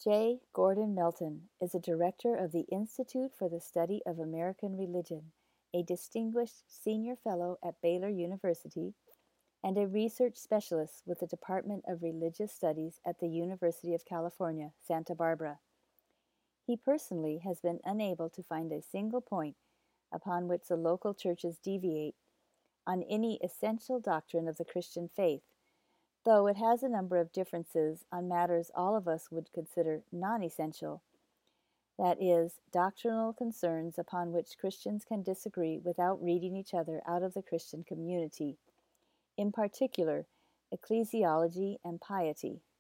J. Gordon Melton is a director of the Institute for the Study of American Religion, a distinguished senior fellow at Baylor University, and a research specialist with the Department of Religious Studies at the University of California, Santa Barbara. He personally has been unable to find a single point upon which the local churches deviate on any essential doctrine of the Christian faith, though it has a number of differences on matters all of us would consider non-essential, that is, doctrinal concerns upon which Christians can disagree without reading each other out of the Christian community, in particular, ecclesiology and piety.